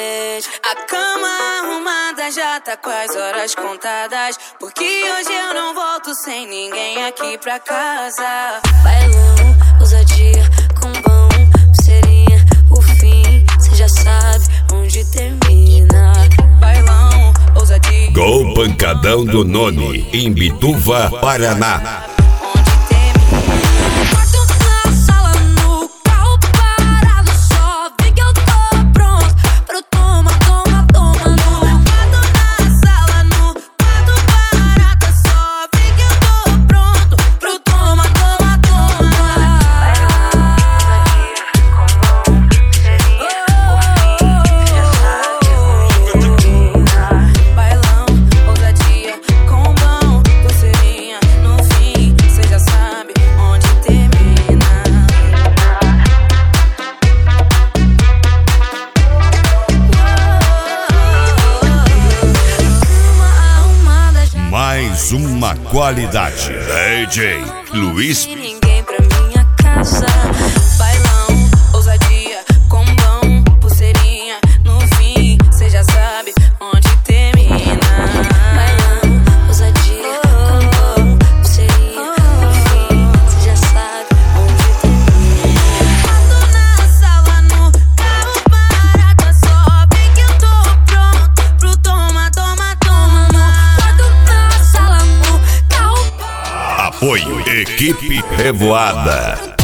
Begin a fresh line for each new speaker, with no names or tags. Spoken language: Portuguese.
noite. A cama arrumada já tá com as horas contadas, porque hoje eu não volto sem ninguém aqui pra casa. Bailão, ousadia, combão, pulseirinha, o fim, cê já sabe onde termina. Bailão, ousadia.
Gol Pancadão do Noni, em Bituva, Paraná. Mais uma qualidade. DJ Luiz.
Ninguém pra minha casa. Bailão, ousadia, combão, pulseirinha, no fim, cê já sabe onde termina. Bailão, ousadia, combão, pulseirinha, no fim, cê já sabe onde termina. Quando na sala, no carro parado, só vem que eu tô pronto pro toma, toma, toma.
Apoio Equipe Revoada.